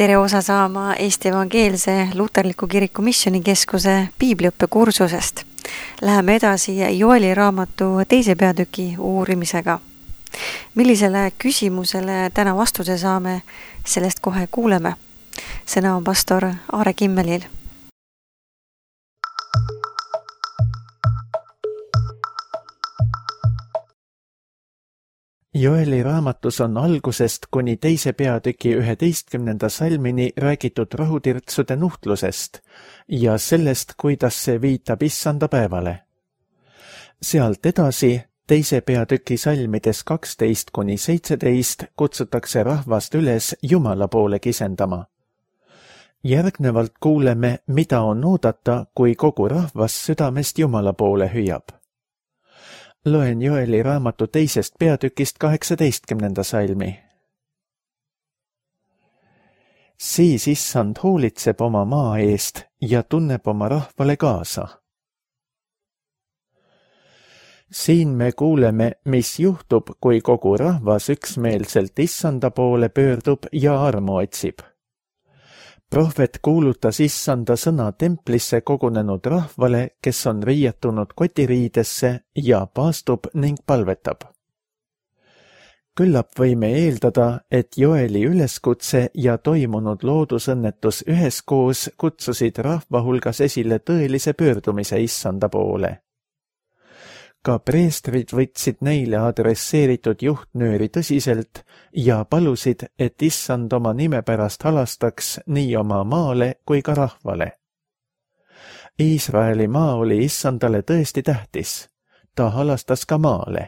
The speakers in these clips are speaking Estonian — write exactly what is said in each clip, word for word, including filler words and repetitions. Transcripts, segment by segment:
Tere osa saama Eesti Evangeelse Luterliku Kiriku Missioonikeskuse piibliõppekursusest. Läheme edasi Joeli raamatu teise peatüki uurimisega. Millisele küsimusele täna vastuse saame, sellest kohe kuuleme. Sõna on pastor Aare Kimmelil. Joeli raamatus on algusest kuni teise peatüki üheteistkümnenda salmini räägitud rahutirtsude nuhtlusest ja sellest, kuidas see viitab issanda päevale. Sealt edasi, teise peatüki salmides kaksteist kuni seitseteist kutsutakse rahvast üles Jumala poole kisendama. Järgnevalt kuuleme, mida on oodata, kui kogu rahvas südamest Jumala poole hüüab. Loen Joeli raamatu teisest peatükist kaheksateistkümnenda salmi. Siis issand hoolitseb oma maa eest ja tunneb oma rahvale kaasa. Siin me kuuleme, mis juhtub, kui kogu rahvas üksmeelselt issanda poole pöördub ja armu otsib. Prohvet kuulutas issanda sõna templisse kogunenud rahvale, kes on riietunud kotiriidesse ja paastub ning palvetab. Küllap võime eeldada, et Joeli üleskutse ja toimunud loodusõnnetus üheskoos kutsusid rahva hulgas esile tõelise pöördumise issanda poole. Ka preestrid võtsid neile adresseeritud juhtnööri tõsiselt ja palusid, et issand oma nime pärast halastaks nii oma maale kui ka rahvale. Iisraeli maa oli issandale tõesti tähtis. Ta halastas ka maale.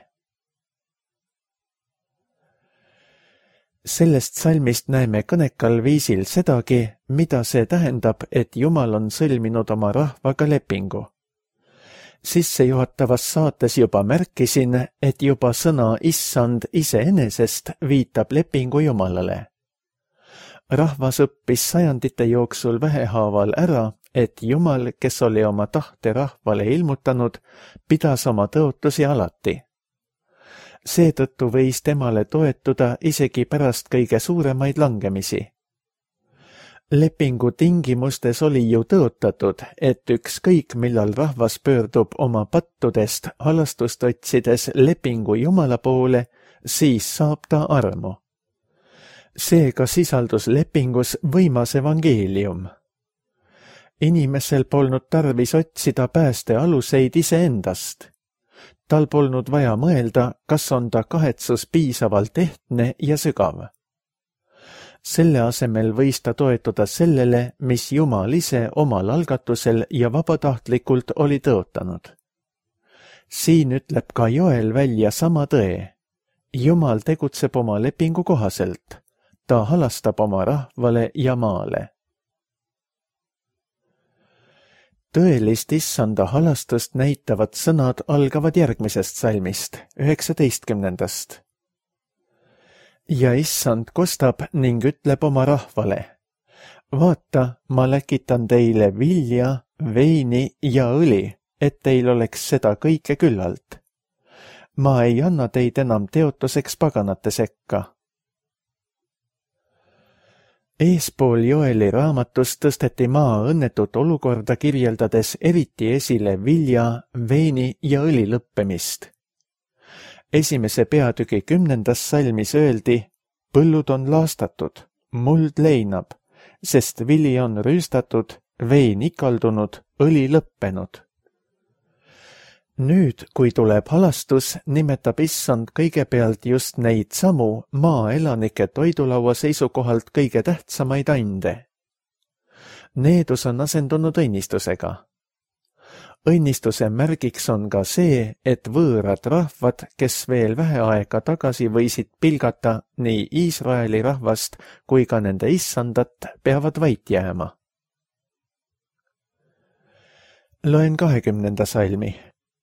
Sellest salmist näeme kõnekal viisil sedagi, mida see tähendab, et Jumal on sõlminud oma rahvaga lepingu. Sissejuhatavas saates juba märkisin, et juba sõna issand iseenesest viitab lepingu Jumalale. Rahvas õppis sajandite jooksul vähehaaval ära, et Jumal, kes oli oma tahte rahvale ilmutanud, pidas oma tõotusi alati. Seetõttu võis temale toetuda isegi pärast kõige suuremaid langemisi. Lepingu tingimustes oli ju tõotatud, et ükskõik millal rahvas pöördub oma pattudest halastust otsides lepingu Jumala poole, siis saab ta armu. Seega sisaldus lepingus võimas evangeelium. Inimesel polnud tarvis otsida pääste aluseid iseendast. Tal polnud vaja mõelda, kas on ta kahetsus piisavalt ehtne ja sügav. Selle asemel võis ta toetuda sellele, mis Jumal ise omal algatusel ja vabatahtlikult oli tõotanud. Siin ütleb ka Joel välja sama tõe. Jumal tegutseb oma lepingu kohaselt. Ta halastab oma rahvale ja maale. Tõelist issanda halastust näitavad sõnad algavad järgmisest salmist, üheksateistkümnendast. Ja issand kostab ning ütleb oma rahvale. Vaata, ma läkitan teile vilja, veini ja õli, et teil oleks seda kõike küllalt. Ma ei anna teid enam teotuseks paganate sekka. Eespool Joeli raamatus tõsteti maa õnnetut olukorda kirjeldades eriti esile vilja, veini ja õli lõppemist. Esimese peatüki kümnendas salmis öeldi, põllud on laastatud, muld leinab, sest vili on rüüstatud, vein ikaldunud, õli lõppenud. Nüüd, kui tuleb halastus, nimetab issand kõigepealt just neid samu maaelanike toidulaua seisukohalt kõige tähtsamaid ande. Needus on asendunud õnnistusega. Õnnistuse märgiks on ka see, et võõrad rahvad, kes veel vähe aega tagasi võisid pilgata nii Iisraeli rahvast kui ka nende issandat, peavad vait jääma. Loen kahekümnenda salmi.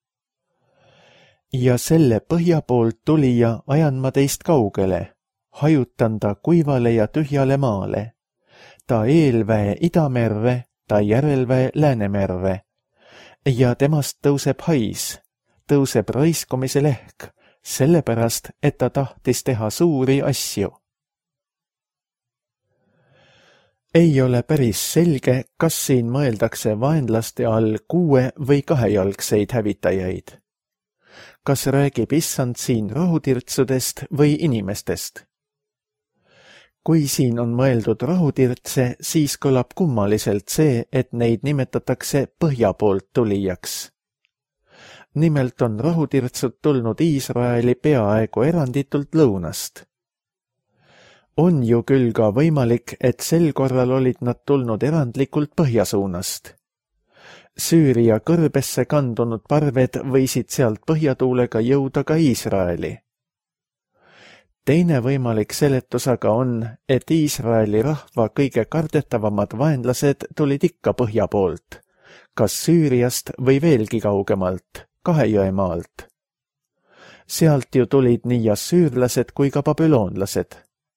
Ja selle põhja poolt tulija ajan ma teist kaugele, hajutan ta kuivale ja tühjale maale. Ta eelväe idamerre, ta järelväe läänemerre. Ja temast tõuseb hais, tõuseb raiskomise lehk, sellepärast, et ta tahtis teha suuri asju. Ei ole päris selge, kas siin mõeldakse vaenlaste all kuue- või kahejalgseid hävitajaid. Kas räägib issand siin rahutirtsudest või inimestest? Kui siin on mõeldud rahutirtse, siis kõlab kummaliselt see, et neid nimetatakse põhja poolt tulijaks. Nimelt on rahutirtsud tulnud Iisraeli peaaegu eranditult lõunast. On ju küll ka võimalik, et sel korral olid nad tulnud erandlikult põhjasuunast. Süüria kõrbesse kandunud parved võisid sealt põhjatuulega jõuda ka Iisraeli. Teine võimalik seletus aga on, et Iisraeli rahva kõige kardetavamad vaenlased tulid ikka põhja poolt, kas Süüriast või veelgi kaugemalt, Kahejõemaalt. Sealt ju tulid nii assüürlased kui ka babüloonlased.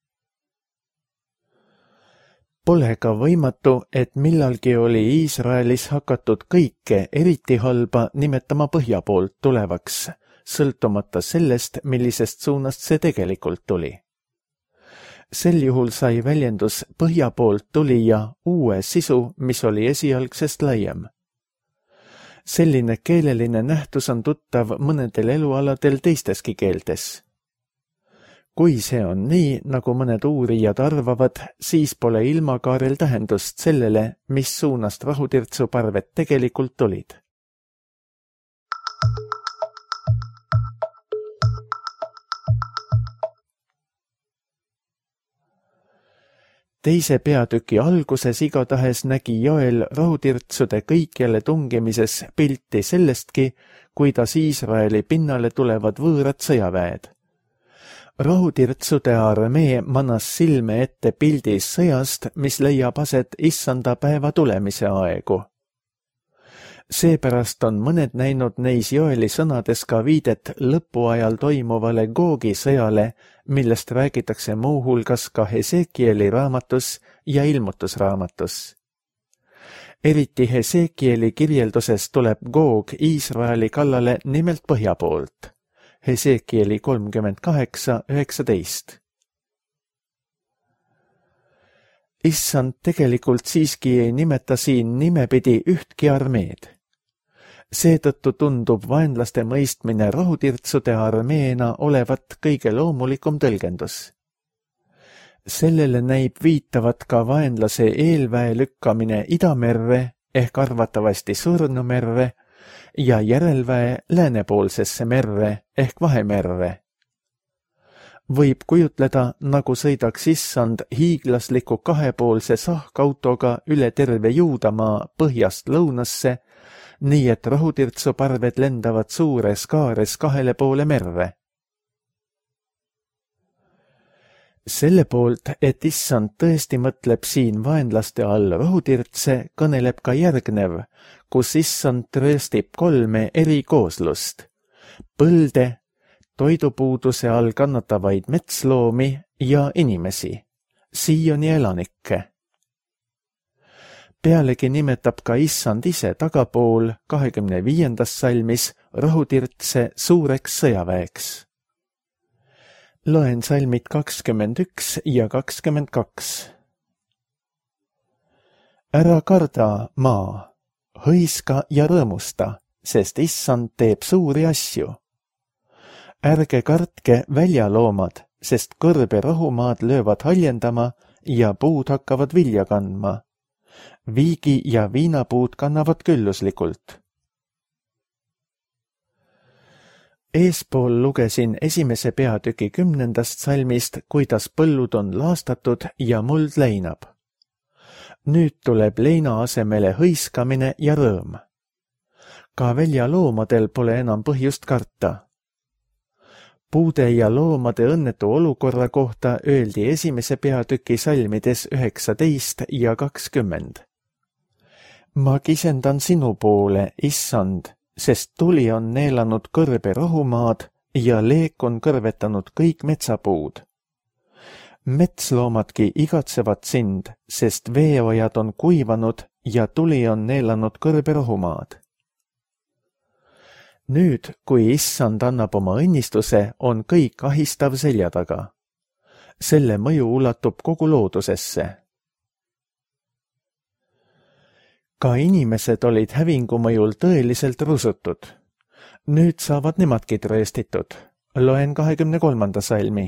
Pole ka võimatu, et millalgi oli Iisraelis hakatud kõike eriti halba nimetama põhja poolt tulevaks, sõltumata sellest, millisest suunast see tegelikult tuli. Sel juhul sai väljendus põhja poolt tulija uue sisu, mis oli esialgsest laiem. Selline keeleline nähtus on tuttav mõnedel elualadel teisteski keeltes. Kui see on nii, nagu mõned uurijad arvavad, siis pole ilmakaarel tähendust sellele, mis suunast rahutirtsuparved tegelikult tulid. Teise peatüki alguses igatahes nägi Joel rahutirtsude kõikjale tungimises pilti sellestki, kuidas Iisraeli pinnale tulevad võõrad sõjaväed. Rahutirtsude armee manas silme ette pildis sõjast, mis leiab aset issanda päeva tulemise aegu. Seepärast on mõned näinud neis Joeli sõnades ka viidet lõpuajal toimuvale Googi sõjale, millest räägitakse muuhulgas ka Hesekieli raamatus ja ilmutusraamatus. Eriti Hesekieli kirjelduses tuleb Goog Iisraeli kallale nimelt põhja poolt. Hesekieli kolmkümmend kaheksa üheksateist. Issand tegelikult siiski ei nimeta siin nimepidi ühtki armeed. Seetõttu tundub vaenlaste mõistmine rahutirtsude armeena olevat kõige loomulikum tõlgendus. Sellele näib viitavat ka vaenlase eelväe lükkamine Idamerre ehk arvatavasti Surnumerre ja järelväe läänepoolsesse merre ehk Vahemerre. Võib kujutleda, nagu sõidaks issand hiiglasliku kahepoolse sahkautoga üle terve Juudamaa põhjast lõunasse, nii et rahutirtsuparved lendavad suures kaares kahele poole merre. Selle poolt, et issand tõesti mõtleb siin vaenlaste all rahutirtse, kõneleb ka järgnev, kus issand trööstib kolme eri kooslust. Põlde, toidupuuduse all kannatavaid metsloomi ja inimesi, Sioni elanikke. Pealegi nimetab ka issand ise tagapool kahekümne viiendas salmis rahutirtse suureks sõjaväeks. Loen salmid kakskümmend üks ja kakskümmend kaks. Ära karda, maa, hõiska ja rõõmusta, sest issand teeb suuri asju. Ärge kartke väljaloomad, sest kõrbe rahumaad löövad haljendama ja puud hakkavad vilja kandma. Viigi ja viinapuud kannavad külluslikult. Eespool lugesin esimese peatüki kümnendast salmist, kuidas põllud on laastatud ja muld leinab. Nüüd tuleb leina asemele hõiskamine ja rõõm. Ka väljaloomadel pole enam põhjust karta. Puude ja loomade õnnetu olukorra kohta öeldi esimese peatüki salmides üheksateist ja kakskümmend. Ma kisendan sinu poole, issand, sest tuli on neelanud kõrbe rahumaad ja leek on kõrvetanud kõik metsapuud. Metsloomadki igatsevad sind, sest veeojad on kuivanud ja tuli on neelanud kõrbe rahumaad. Nüüd, kui issand annab oma õnnistuse, on kõik ahistav selja taga. Selle mõju ulatub kogu loodusesse. Ka inimesed olid hävingu mõjul tõeliselt rusutud. Nüüd saavad nemadki trööstitud. Loen kahekümne kolmanda salmi.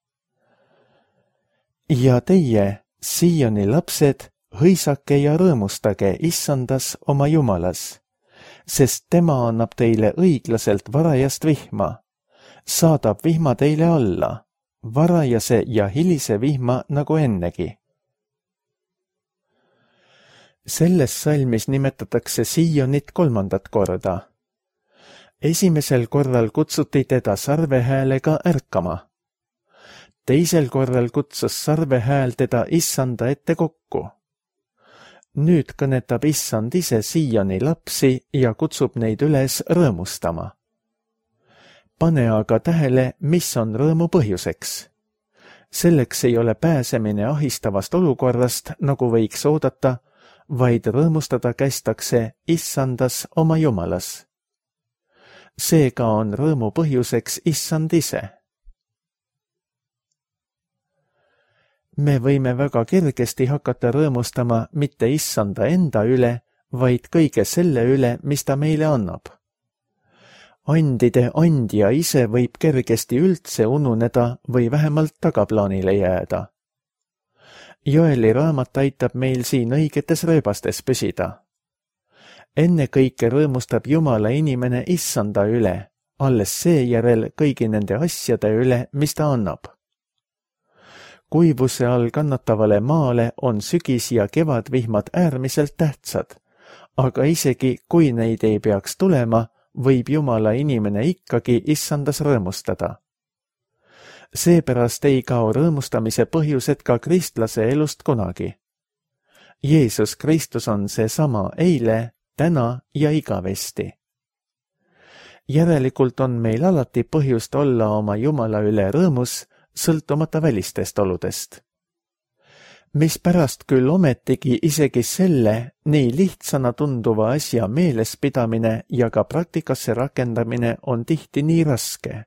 Ja teie, Sioni lapsed, hõisake ja rõõmustage issandas oma Jumalas, sest tema annab teile õiglaselt varajast vihma, saadab vihma teile alla, varajase ja hilise vihma nagu ennegi. Selles salmis nimetatakse Sionit kolmandat korda. Esimesel korral kutsuti teda sarvehäälega ärkama. Teisel korral kutsus sarvehääl teda issanda ette kokku. Nüüd kõnetab issand ise Sioni lapsi ja kutsub neid üles rõõmustama. Pane aga tähele, mis on rõõmu põhjuseks. Selleks ei ole pääsemine ahistavast olukorrast, nagu võiks oodata, vaid rõõmustada kästakse issandas oma Jumalas. Seega on rõõmu põhjuseks issand ise. Me võime väga kergesti hakata rõõmustama mitte issanda enda üle, vaid kõige selle üle, mis ta meile annab. Andide andja ise võib kergesti üldse ununeda või vähemalt tagaplaanile jääda. Joeli raamat aitab meil siin õigetes rööbastes püsida. Enne kõike rõõmustab Jumala inimene issanda üle, alles seejärel kõigi nende asjade üle, mis ta annab. Kuivuse all kannatavale maale on sügis- ja kevadvihmad äärmiselt tähtsad, aga isegi kui neid ei peaks tulema, võib Jumala inimene ikkagi issandas rõõmustada. Seepärast ei kao rõõmustamise põhjused ka kristlase elust kunagi. Jeesus Kristus on seesama eile, täna ja igavesti. Järelikult on meil alati põhjust olla oma Jumala üle rõõmus, sõltumata välistest oludest. Mis pärast küll ometigi isegi selle nii lihtsana tunduva asja meelespidamine ja ka praktikasse rakendamine on tihti nii raske.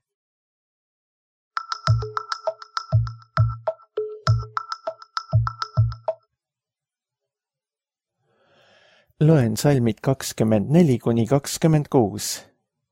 Loen salmid kakskümmend neli kuni kakskümmend kuus.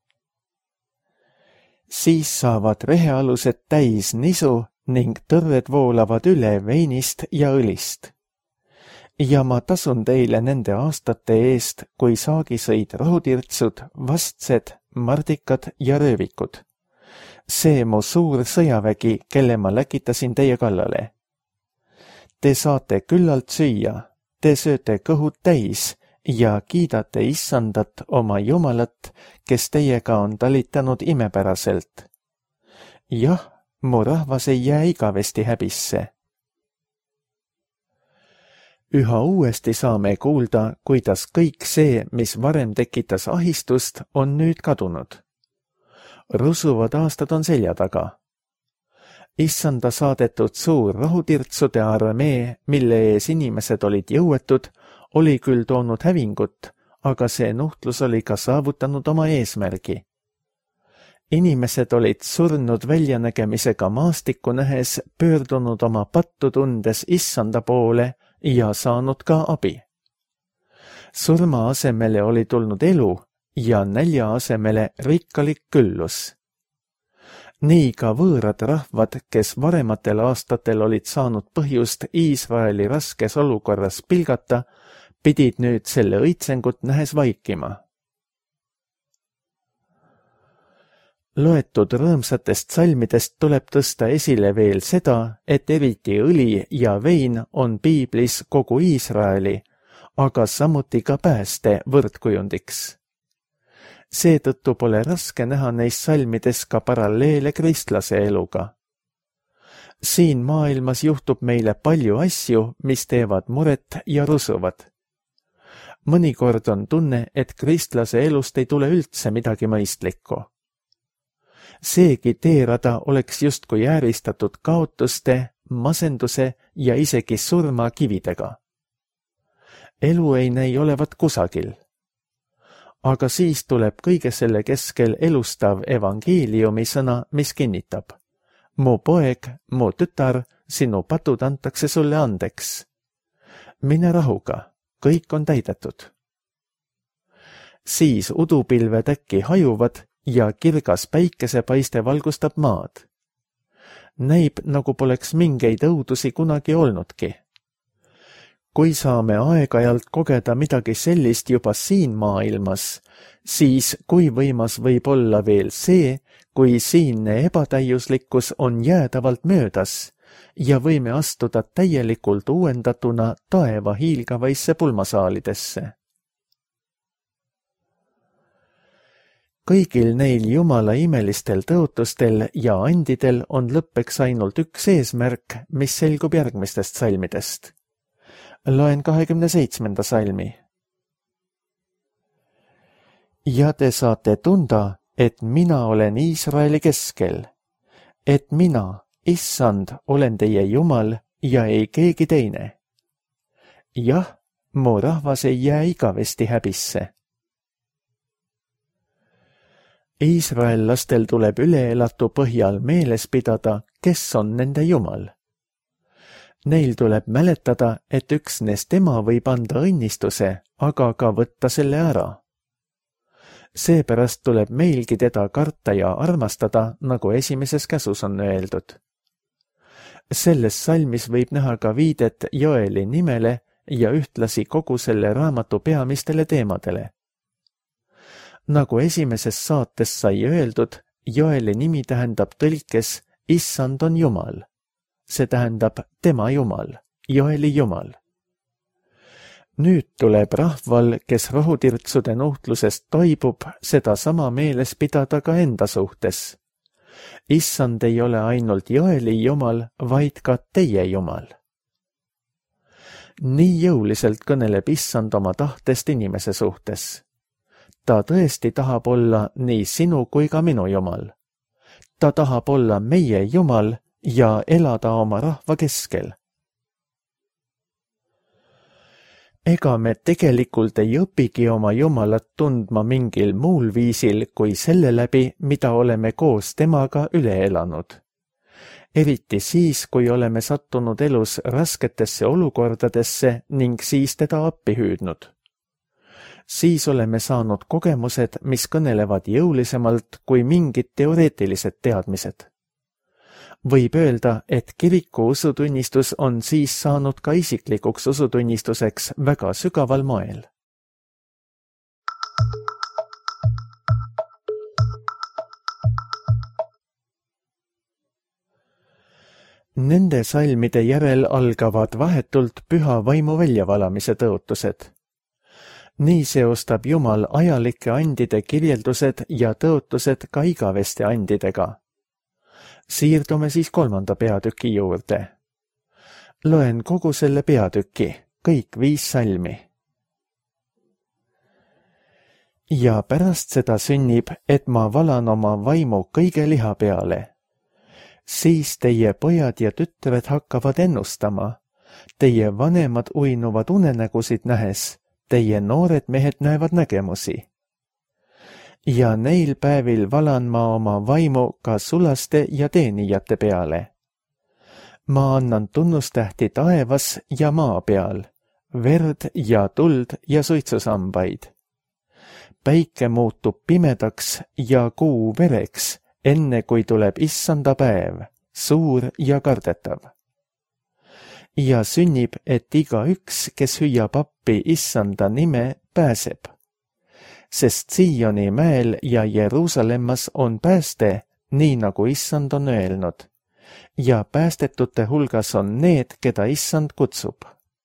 Siis saavad rehealused täis nisu ning tõrred voolavad üle veinist ja õlist. Ja ma tasun teile nende aastate eest, kui saagi sõid rohutirtsud, vastsed, mardikad ja röövikud. See mu suur sõjavägi, kelle ma läkitasin teie kallale. Te saate küllalt süüa, te sööte kõhud täis ja kiidate issandat oma Jumalat, kes teiega on talitanud imepäraselt. Jah, mu rahvas ei jää igavesti häbisse. Üha uuesti saame kuulda, kuidas kõik see, mis varem tekitas ahistust, on nüüd kadunud. Rusuvad aastad on selja taga. Issanda saadetud suur rohutirtsude armee, mille ees inimesed olid jõuetud, oli küll toonud hävingut, aga see nuhtlus oli ka saavutanud oma eesmärgi. Inimesed olid surnud väljanägemisega maastikku nähes, pöördunud oma pattu tundes issanda poole ja saanud ka abi. Surma asemele oli tulnud elu ja nälja asemele rikkalik küllus. Nii ka võõrad rahvad, kes varematel aastatel olid saanud põhjust Iisraeli raskes olukorras pilgata, pidid nüüd selle õitsengut nähes vaikima. Loetud rõõmsatest salmidest tuleb tõsta esile veel seda, et eriti õli ja vein on piiblis kogu Iisraeli, aga samuti ka pääste võrdkujundiks. Seetõttu pole raske näha neis salmides ka paralleele kristlase eluga. Siin maailmas juhtub meile palju asju, mis teevad muret ja rusuvad. Mõnikord on tunne, et kristlase elust ei tule üldse midagi mõistlikku. Seegi teerada oleks justkui ääristatud kaotuste, masenduse ja isegi surma kividega. Elu ei näi olevat kusagil. Aga siis tuleb kõige selle keskel elustav evangeeliumi sõna, mis kinnitab. Mu poeg, mu tütar, sinu patud antakse sulle andeks. Mine rahuga, kõik on täidetud. siis udupilved äkki hajuvad ja kirgas päikesepaiste valgustab maad. Näib, nagu poleks mingeid õudusi kunagi olnudki. Kui saame aeg-ajalt kogeda midagi sellist juba siin maailmas, siis kui võimas võib olla veel see, kui siinne ebatäiuslikkus on jäädavalt möödas ja võime astuda täielikult uuendatuna taeva hiilgavaisse pulmasaalidesse. Kõigil neil Jumala imelistel tõotustel ja andidel on lõppeks ainult üks eesmärk, mis selgub järgmistest salmidest. Loen kahekümne seitsmenda salmi. Ja te saate tunda, et mina olen Iisraeli keskel, et mina, Issand, olen teie Jumal ja ei keegi teine. Jah, mu rahvas ei jää igavesti häbisse. Iisraellastel tuleb üleelatu põhjal meeles pidada, kes on nende Jumal. Neil tuleb mäletada, et üksnes tema võib anda õnnistuse, aga ka võtta selle ära. Seepärast tuleb meilgi teda karta ja armastada, nagu esimeses käsus on öeldud. Selles salmis võib näha ka viidet Joeli nimele ja ühtlasi kogu selle raamatu peamistele teemadele. Nagu esimeses saates sai öeldud, Joeli nimi tähendab tõlkes Issand on Jumal. See tähendab tema Jumal, Joeli Jumal. Nüüd tuleb rahval, kes rohutirtsude nuhtlusest toibub, seda sama meeles pidada ka enda suhtes. Issand ei ole ainult Joeli Jumal, vaid ka teie Jumal. Nii jõuliselt kõneleb Issand oma tahtest inimese suhtes. Ta tõesti tahab olla nii sinu kui ka minu Jumal. Ta tahab olla meie Jumal ja elada oma rahva keskel. Ega me tegelikult ei õpigi oma Jumalat tundma mingil muul viisil kui selle läbi, mida oleme koos temaga üle elanud. Eriti siis, kui oleme sattunud elus rasketesse olukordadesse ning siis teda appi hüüdnud. Siis oleme saanud kogemused, mis kõnelevad jõulisemalt kui mingid teoreetilised teadmised. Võib öelda, et kiriku usutunnistus on siis saanud ka isiklikuks usutunnistuseks väga sügaval moel. Nende salmide järel algavad vahetult püha vaimu väljavalamise tõotused. Nii seostab Jumal ajalike andide kirjeldused ja tõotused ka igaveste andidega. Siirdume siis kolmanda peatüki juurde. Loen kogu selle peatüki, kõik viis salmi. Ja pärast seda sünnib, et ma valan oma vaimu kõige liha peale. Siis teie pojad ja tütred hakkavad ennustama. Teie vanemad uinuvad unenägusid nähes, teie noored mehed näevad nägemusi. Ja neil päevil valan ma oma vaimu ka sulaste ja teenijate peale. Ma annan tunnustähti taevas ja maa peal, verd ja tuld ja suitsusambaid. Päike muutub pimedaks ja kuu vereks, enne kui tuleb issanda päev, suur ja kardetav. Ja sünnib, et iga üks, kes hüüab appi issanda nime, pääseb. Sest Sioni mäel ja Jeruusalemmas on pääste, nii nagu issand on öelnud, ja päästetute hulgas on need, keda issand kutsub.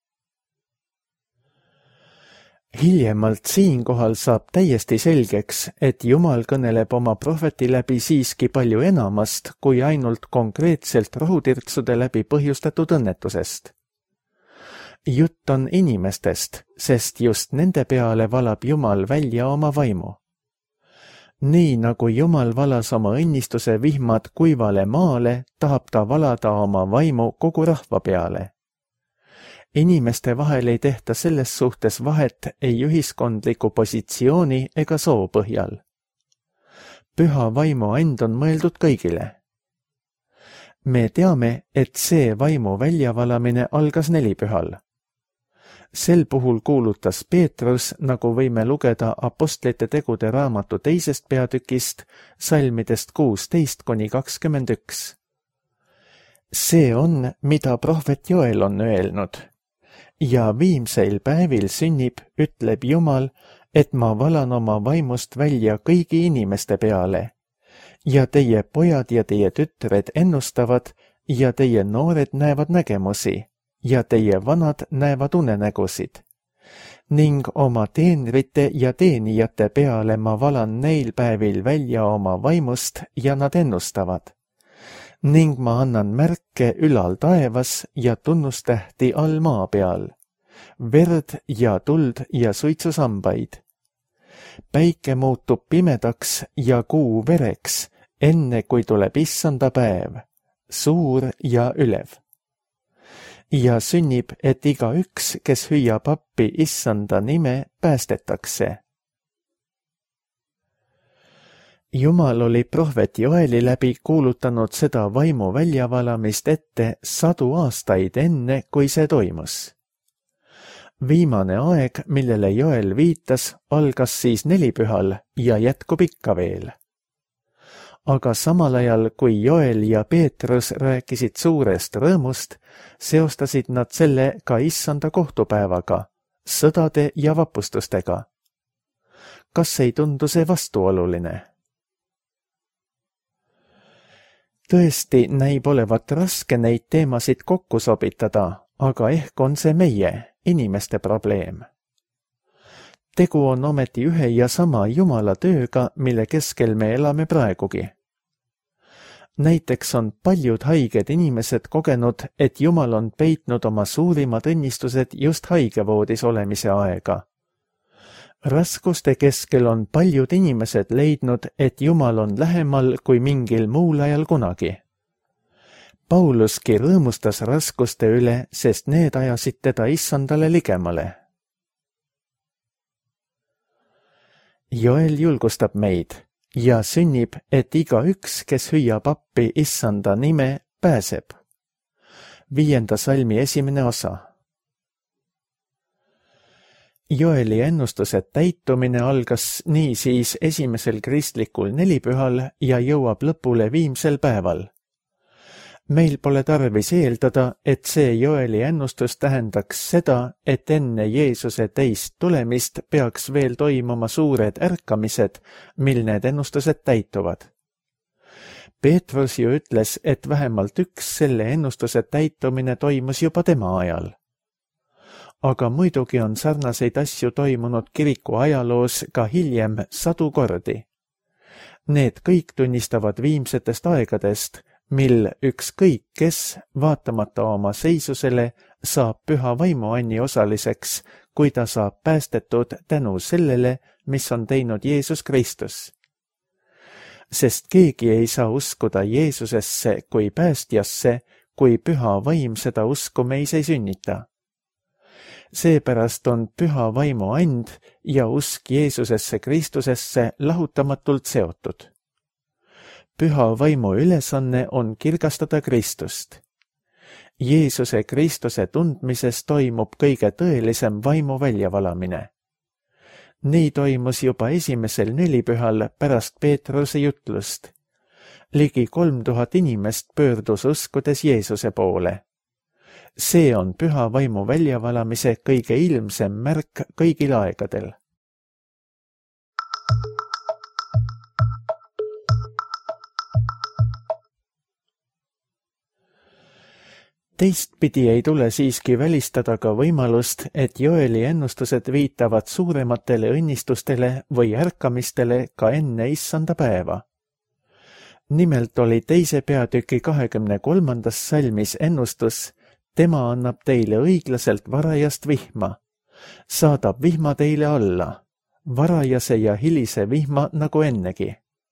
Hiljemalt siinkohal saab täiesti selgeks, et Jumal kõneleb oma prohveti läbi siiski palju enamast kui ainult konkreetselt rohutirtsude läbi põhjustatud õnnetusest. Jutt on inimestest, sest just nende peale valab Jumal välja oma vaimu. Nii nagu Jumal valas oma õnnistuse vihmad kuivale maale, tahab ta valada oma vaimu kogu rahva peale. Inimeste vahel ei tehta selles suhtes vahet ei ühiskondliku positsiooni ega soo põhjal. Püha vaimu and on mõeldud kõigile. Me teame, et see vaimu väljavalamine algas nelipühal. Sel puhul kuulutas Peetrus, nagu võime lugeda Apostlite tegude raamatu teisest peatükist, salmidest kuusteist kuni kakskümmend üks. See on, mida prohvet Joel on öelnud. Ja viimseil päevil sünnib, ütleb Jumal, et ma valan oma vaimust välja kõigi inimeste peale. Ja teie pojad ja teie tütred ennustavad ja teie noored näevad nägemusi ja teie vanad näevad unenägusid. Ning oma teenrite ja teenijate peale ma valan neil päevil välja oma vaimust ja nad ennustavad. Ning ma annan märke ülal taevas ja tunnustähti all maa peal, verd ja tuld ja suitsusambaid. Päike muutub pimedaks ja kuu vereks, enne kui tuleb issanda päev, suur ja ülev. Ja sünnib, et igaüks, kes hüüab appi issanda nime, päästetakse. Jumal oli prohvet Joeli läbi kuulutanud seda vaimu väljavalamist ette sadu aastaid enne, kui see toimus. Viimane aeg, millele Joel viitas, algas siis nelipühal ja jätkub ikka veel. Aga samal ajal, kui Joel ja Peetrus rääkisid suurest rõõmust, seostasid nad selle ka issanda kohtupäevaga, sõdade ja vapustustega. Kas ei tundu see vastuoluline? Tõesti näib olevat raske neid teemasid kokku sobitada, aga ehk on see meie, inimeste probleem. Tegu on ometi ühe ja sama Jumala tööga, mille keskel me elame praegugi. Näiteks on paljud haiged inimesed kogenud, et Jumal on peitnud oma suurimad õnnistused just haigevoodis olemise aega. Raskuste keskel on paljud inimesed leidnud, et Jumal on lähemal kui mingil muul ajal kunagi. Pauluski rõõmustas raskuste üle, sest need ajasid teda issandale ligemale. Joel julgustab meid ja sünnib, et igaüks, kes hüüab appi issanda nime, pääseb. Viienda salmi esimene osa. Joeli ennustuse täitumine algas niisiis esimesel kristlikul nelipühal ja jõuab lõpule viimsel päeval. Meil pole tarvis eeldada, et see Joeli ennustus tähendaks seda, et enne Jeesuse teist tulemist peaks veel toimuma suured ärkamised, mil need ennustused täituvad. Peetrus ju ütles, et vähemalt üks selle ennustuse täitumine toimus juba tema ajal. Aga muidugi on sarnaseid asju toimunud kiriku ajaloos ka hiljem sadu kordi. Need kõik tunnistavad viimsetest aegadest, mil ükskõik kes, vaatamata oma seisusele, saab püha vaimuanni osaliseks, kui ta saab päästetud tänu sellele, mis on teinud Jeesus Kristus. Sest keegi ei saa uskuda Jeesusesse kui päästjasse, kui püha vaim seda usku meis ei sünnita. Seepärast on püha vaimu and ja usk Jeesusesse Kristusesse lahutamatult seotud. Püha vaimu ülesanne on kirgastada Kristust. Jeesuse Kristuse tundmises toimub kõige tõelisem vaimu väljavalamine. Nii toimus juba esimesel nelipühal pärast Peetruse jutlust. Ligi kolm tuhat inimest pöördus uskudes Jeesuse poole. See on püha vaimu väljavalamise kõige ilmsem märk kõigil aegadel. Teistpidi ei tule siiski välistada ka võimalust, et Joeli ennustused viitavad suurematele õnnistustele või ärkamistele ka enne issanda päeva. Nimelt oli teise peatüki kahekümne kolmandas salmis ennustus: tema annab teile õiglaselt varajast vihma, saadab vihma teile alla, varajase ja hilise vihma nagu ennegi.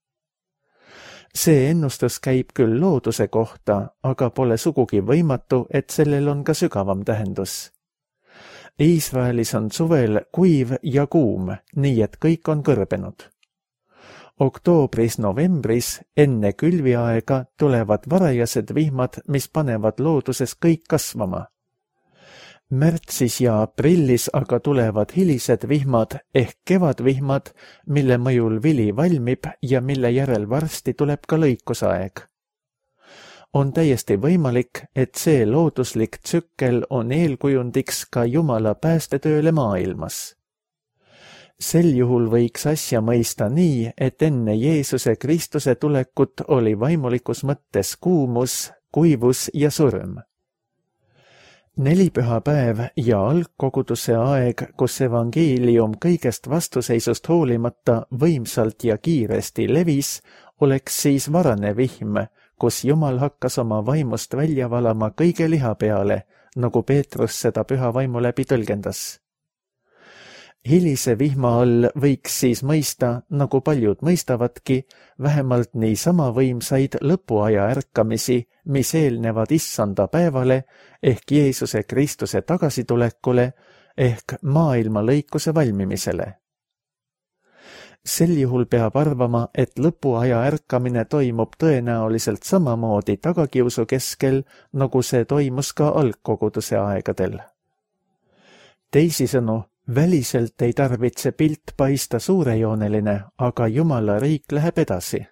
See ennustus käib küll looduse kohta, aga pole sugugi võimatu, et sellel on ka sügavam tähendus. Iisraelis on suvel kuiv ja kuum, nii et kõik on kõrbenud. Oktoobris-novembris enne külviaega tulevad varajased vihmad, mis panevad looduses kõik kasvama. Märtsis ja aprillis aga tulevad hilised vihmad ehk kevadvihmad, mille mõjul vili valmib ja mille järel varsti tuleb ka lõikusaeg. On täiesti võimalik, et see looduslik tsükkel on eelkujundiks ka Jumala päästetööle maailmas. Sel juhul võiks asja mõista nii, et enne Jeesuse Kristuse tulekut oli vaimulikus mõttes kuumus, kuivus ja surm. Nelipühapäev ja algkoguduse aeg, kus evangeelium kõigest vastuseisust hoolimata võimsalt ja kiiresti levis, oleks siis varane vihm, kus Jumal hakkas oma vaimust välja valama kõige liha peale, nagu Peetrus seda püha vaimu läbi tõlgendas. Hilise vihma all võiks siis mõista, nagu paljud mõistavadki, vähemalt niisama võimsaid lõpuaja ärkamisi, mis eelnevad issanda päevale ehk Jeesuse Kristuse tagasitulekule ehk maailma lõikuse valmimisele. Sel juhul peab arvama, et lõpuaja ärkamine toimub tõenäoliselt samamoodi tagakiusu keskel, nagu see toimus ka algkoguduse aegadel. Teisisõnu, väliselt ei tarvitse pilt paista suurejooneline, aga Jumala riik läheb edasi.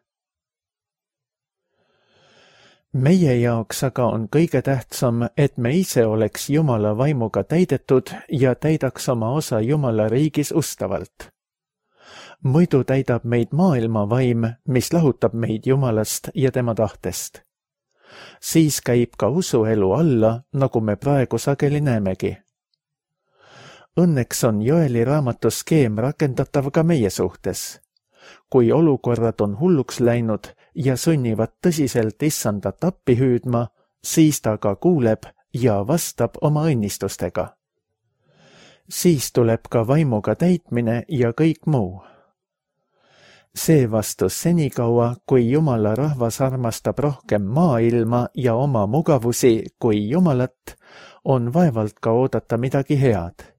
Meie jaoks aga on kõige tähtsam, et me ise oleks Jumala vaimuga täidetud ja täidaks oma osa Jumala riigis ustavalt. Muidu täidab meid maailma vaim, mis lahutab meid Jumalast ja tema tahtest. Siis käib ka usuelu alla, nagu me praegu sageli näemegi. Õnneks on Joeli raamatu skeem rakendatav ka meie suhtes. Kui olukorrad on hulluks läinud ja sunnivad tõsiselt issandat appi hüüdma, siis ta ka kuuleb ja vastab oma õnnistustega. Siis tuleb ka vaimuga täitmine ja kõik muu. See vastus senikaua, kui Jumala rahvas armastab rohkem maailma ja oma mugavusi kui Jumalat, on vaevalt ka oodata midagi head.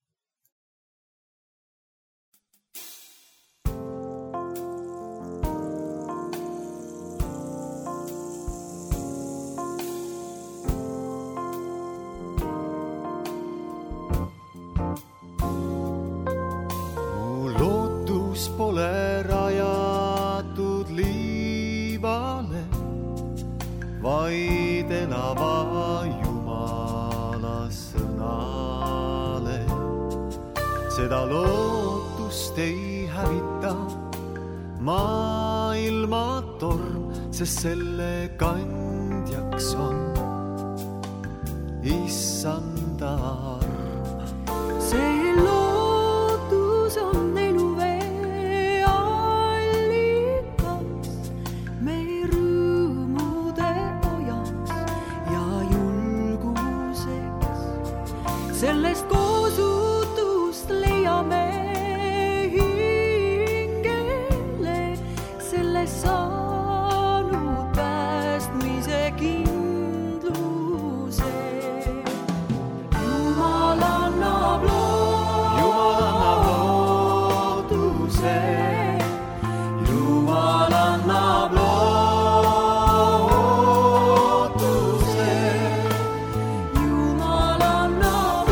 Pole rajatud liivale, vaid elava Jumala sõnale. Seda lootust ei hävita maailma torm, sest selle kandjaks on issanda arm. See lootus on sellest koosutust leiame hingele, sellest saanud päästmise kindluse. Jumal annab lootuse, Jumal annab lootuse, Jumal annab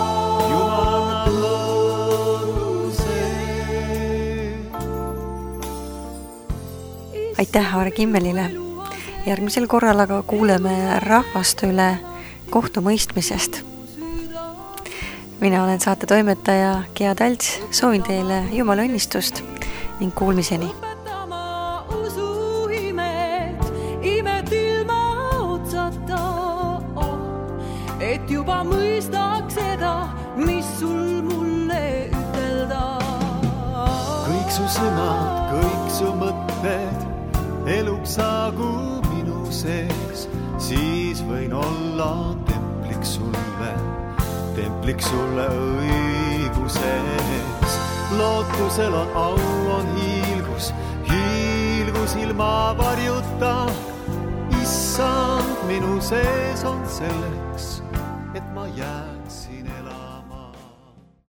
aitäh Aare Kimmelile. Järgmisel korral aga kuuleme rahvaste üle kohtumõistmisest. Mina olen saate toimetaja Gea Talts, soovin teile Jumala õnnistust ning kuulmiseni. Imet ilma otsata, et juba mõistaks seda, mis sul mulle ütelda. Kõik su sõnad, kõik su mõtted eluks saagu minu sees, siis võin olla templiks sulle, templiks sulle õiguses. Lootusel on au, on hiilgus, hiilgus ilma varjuta. Issand minu sees on selle